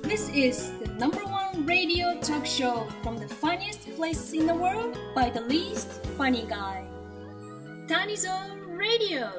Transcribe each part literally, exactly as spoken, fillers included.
This is the number one radio talk show from the funniest place in the world by the least funny guy. Tanizo Radio.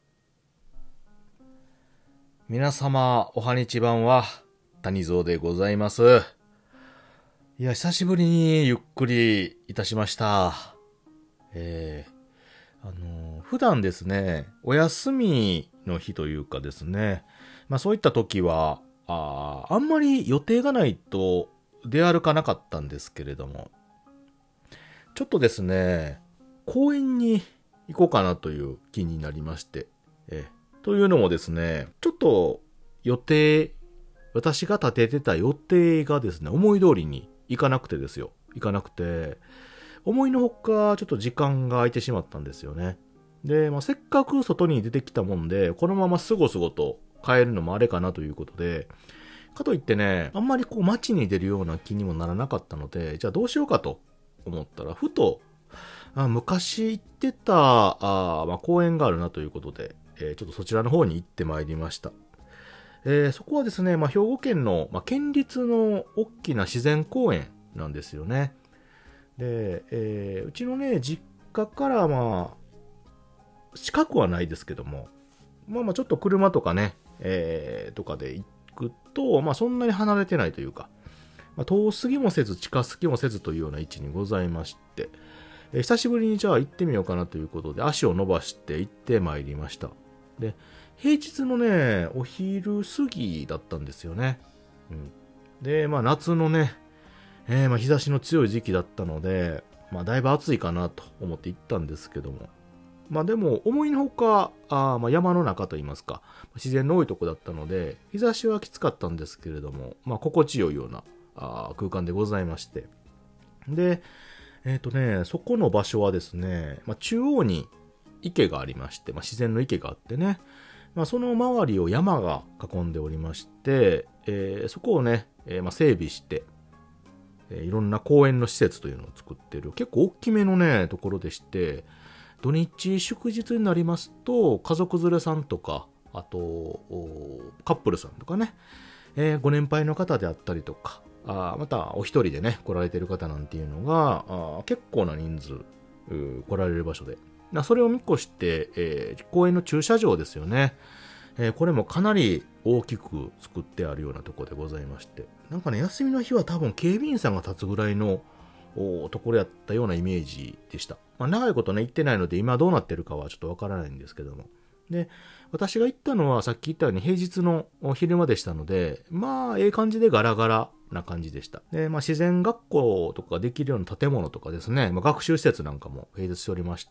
皆様、おはにちばんは、谷蔵でございます。いや、久しぶりにゆっくりいたしました。えー、あの、普段ですね、お休みの日というかですね、まあそういった時は、あ, あんまり予定がないと出歩かなかったんですけれども、ちょっとですね、公園に行こうかなという気になりまして、えというのもですね、ちょっと予定、私が立ててた予定がですね、思い通りにいかなくてですよ。いかなくて、思いのほかちょっと時間が空いてしまったんですよね。で、まあ、せっかく外に出てきたもんで、このまますごすごと帰るのもあれかなということで、かといってね、あんまりこう街に出るような気にもならなかったので、じゃあどうしようかと思ったら、ふと、あ昔行ってたあ、まあ、公園があるなということで、えー、ちょっとそちらの方に行ってまいりました。えー、そこはですね、まあ、兵庫県の、まあ、県立の大きな自然公園なんですよね。で、えー、うちのね、実家からまあ、近くはないですけども、まあまあちょっと車とかね、えー、とかで行くと、まあそんなに離れてないというか、まあ、遠すぎもせず近すぎもせずというような位置にございまして、えー、久しぶりにじゃあ行ってみようかなということで足を伸ばして行ってまいりました。で、平日のね、お昼過ぎだったんですよね。うん、で、まあ夏のね、えー、まあ日差しの強い時期だったので、まあだいぶ暑いかなと思って行ったんですけども、まあでも思いのほか、あまあ山の中といいますか、自然の多いとこだったので、日差しはきつかったんですけれども、まあ心地よいようなあ空間でございまして。で、えっとね、そこの場所はですね、まあ、中央に池がありまして、まあ、自然の池があってね、まあ、その周りを山が囲んでおりまして、えー、そこをね、えー、まあ整備して、えー、いろんな公園の施設というのを作っている、結構大きめのね、ところでして、土日祝日になりますと家族連れさんとか、あとカップルさんとかね、えー、ご年配の方であったりとか、あまたお一人でね来られてる方なんていうのがあ結構な人数来られる場所で、それを見越して、えー、公園の駐車場ですよね、えー、これもかなり大きく作ってあるようなところでございまして、なんかね休みの日は多分警備員さんが立つぐらいのところやったようなイメージでした。まあ、長いことね行ってないので今どうなってるかはちょっとわからないんですけども、で私が行ったのはさっき言ったように平日の昼間でしたので、まあええ感じでガラガラな感じでした。で、まあ、自然学校とかができるような建物とかですね、まあ、学習施設なんかも併設しておりまして、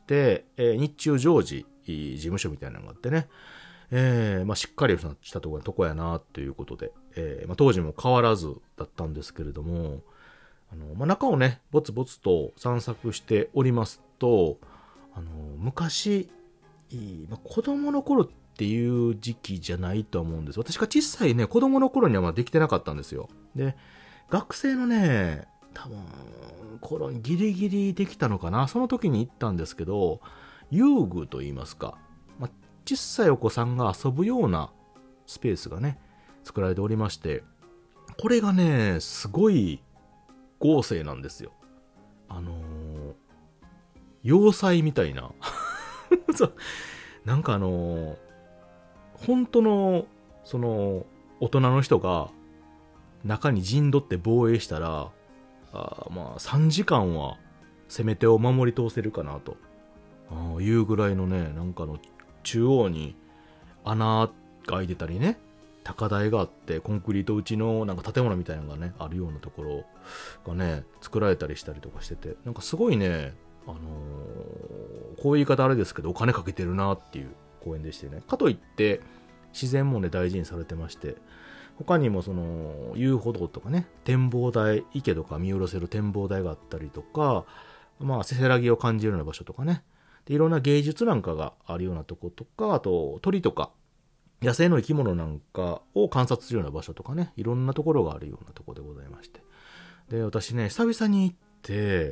えー、日中常時事務所みたいなのがあってね、えーまあ、しっかりしたところとこやなということで、えーまあ、当時も変わらずだったんですけれども、あのまあ、中をねぼつぼつと散策しておりますと、あの昔、まあ、子供の頃っていう時期じゃないと思うんです。私が小さいね子供の頃にはまあできてなかったんですよ。で学生のね多分頃にギリギリできたのかな、その時に行ったんですけど、遊具といいますか、まあ、小さいお子さんが遊ぶようなスペースがね作られておりまして、これがねすごい豪勢なんですよ。あのー、要塞みたいなそうなんかあのー、本当のその大人の人が中に陣取って防衛したら、あまあさんじかんは攻め手を守り通せるかなとあいうぐらいのね、なんかの中央に穴が開いてたりね、高台があってコンクリート打ちのなんか建物みたいなのがねあるようなところがね作られたりしたりとかしてて、なんかすごいね、あのー、こういう言い方あれですけどお金かけてるなっていう公園でしてね、かといって自然もね大事にされてまして、他にもその遊歩道とかね、展望台、池とか見下ろせる展望台があったりとか、まあせせらぎを感じるような場所とかね、でいろんな芸術なんかがあるようなとことか、あと鳥とか野生の生き物なんかを観察するような場所とかね、いろんなところがあるようなところでございまして、で私ね久々に行って、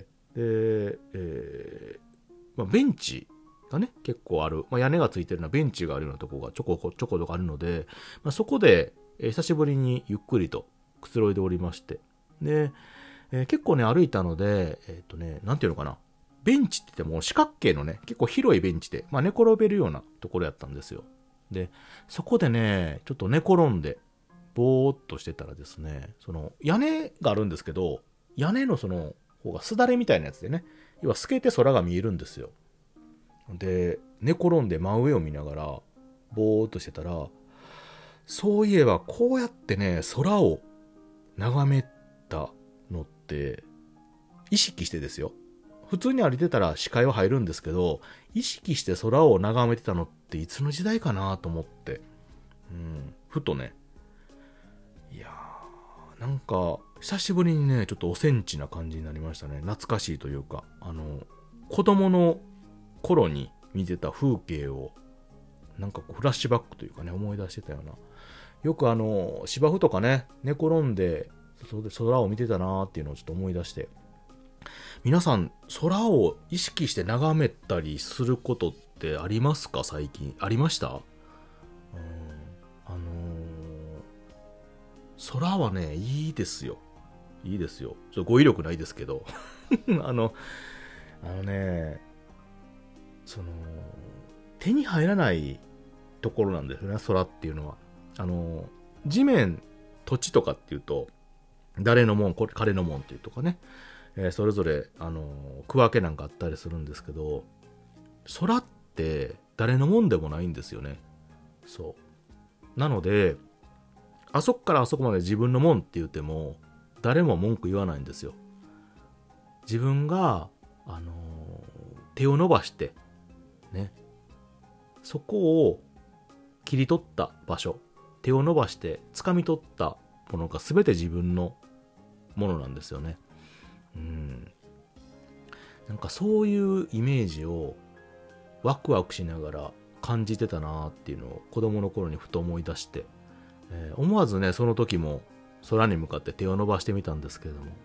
で、えーまあ、ベンチがね結構ある、まあ、屋根がついてるようなベンチがあるようなところがちょこちょことかあるので、まあ、そこで、えー、久しぶりにゆっくりとくつろいでおりまして。で、えー、結構ね、歩いたので、えっとね、なんていうのかな。ベンチって言っても四角形のね、結構広いベンチで、まあ寝転べるようなところやったんですよ。で、そこでね、ちょっと寝転んで、ぼーっとしてたらですね、その屋根があるんですけど、屋根のその方がすだれみたいなやつでね、要は透けて空が見えるんですよ。で、寝転んで真上を見ながら、ぼーっとしてたら、そういえばこうやってね、空を眺めたのって、意識してですよ。普通に歩いてたら視界は入るんですけど、意識して空を眺めてたのっていつの時代かなと思って、うん、ふとね、いやー、なんか久しぶりにね、ちょっとおセンチな感じになりましたね。懐かしいというか、あの子供の頃に見てた風景をなんかこうフラッシュバックというかね、思い出してたような。よくあの芝生とかね、寝転んでそで空を見てたなーっていうのをちょっと思い出して。皆さん、空を意識して眺めたりすることってありますか？最近。ありました？うん、あのー、空はね、いいですよ。いいですよ。ちょっと語彙力ないですけど。あの、あのね、その、手に入らないところなんですよね、空っていうのは。あの、地面、土地とかっていうと、誰のもん、これ彼のもんっていうとかね。えー、それぞれ、あのー、区分けなんかあったりするんですけど、空って誰のもんでもないんですよね。そう。なので、あそこからあそこまで自分のもんって言っても、誰も文句言わないんですよ。自分が、あのー、手を伸ばして、ね、そこを切り取った場所、手を伸ばして掴み取ったものが全て自分のものなんですよね。うん、なんかそういうイメージをワクワクしながら感じてたなっていうのを子供の頃にふと思い出して、えー、思わずねその時も空に向かって手を伸ばしてみたんですけれども、ね、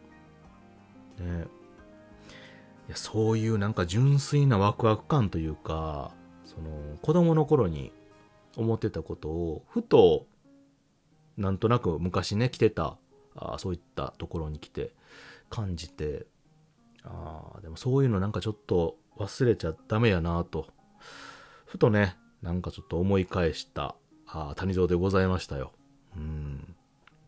いやそういうなんか純粋なワクワク感というか、その子供の頃に思ってたことをふとなんとなく昔ね来てたあそういったところに来て感じて、あでもそういうのなんかちょっと忘れちゃダメやなとふとねなんかちょっと思い返したあ谷蔵でございましたよ。うんね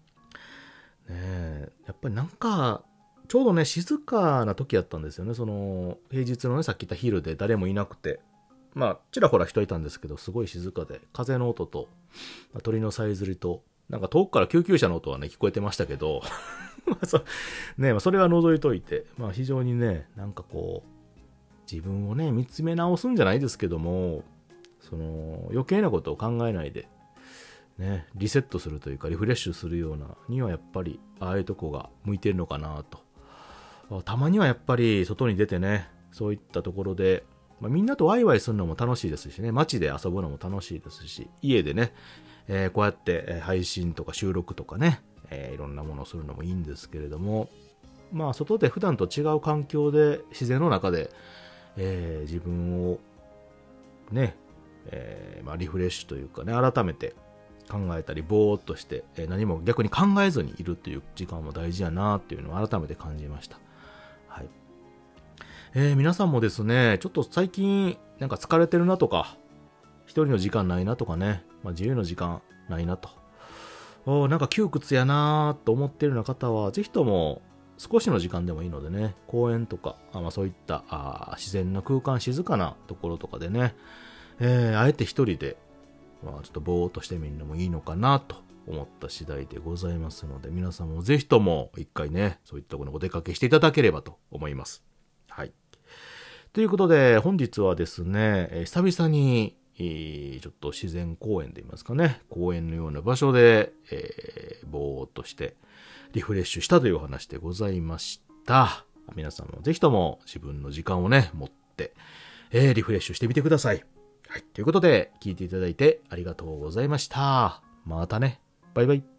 えやっぱりなんかちょうどね静かな時やったんですよね。その平日のねさっき言った昼で誰もいなくて、まあちらほら人いたんですけどすごい静かで、風の音と、まあ、鳥のさえずりとなんか遠くから救急車の音はね聞こえてましたけどそ, ね、まあ、それは除いといて、まあ、非常にねなんかこう自分をね見つめ直すんじゃないですけども、その余計なことを考えないで、ね、リセットするというかリフレッシュするようなにはやっぱりああいうとこが向いてるのかなと。たまにはやっぱり外に出てねそういったところで、まあ、みんなとワイワイするのも楽しいですしね、街で遊ぶのも楽しいですし、家でね、えー、こうやって配信とか収録とかね、えー、いろんなものをするのもいいんですけれども、まあ外で普段と違う環境で自然の中で、えー、自分をね、えーまあ、リフレッシュというかね改めて考えたりぼーっとして、えー、何も逆に考えずにいるという時間も大事やなっていうのを改めて感じました。はい。えー、皆さんもですねちょっと最近なんか疲れてるなとか一人の時間ないなとかね、まあ、自由の時間ないなと、おなんか窮屈やなと思っているような方はぜひとも少しの時間でもいいのでね、公園とかあ、まあ、そういったあ自然な空間静かなところとかでね、えー、あえて一人で、まあ、ちょっとぼーっとしてみるのもいいのかなと思った次第でございますので、皆さんもぜひとも一回ねそういったところにお出かけしていただければと思います。はい。ということで本日はですね、えー、久々にちょっと自然公園で言いますかね、公園のような場所で、えー、ぼーっとしてリフレッシュしたというお話でございました。皆さんもぜひとも自分の時間をね持って、えー、リフレッシュしてみてください。はい、ということで聞いていただいてありがとうございました。またね、バイバイ。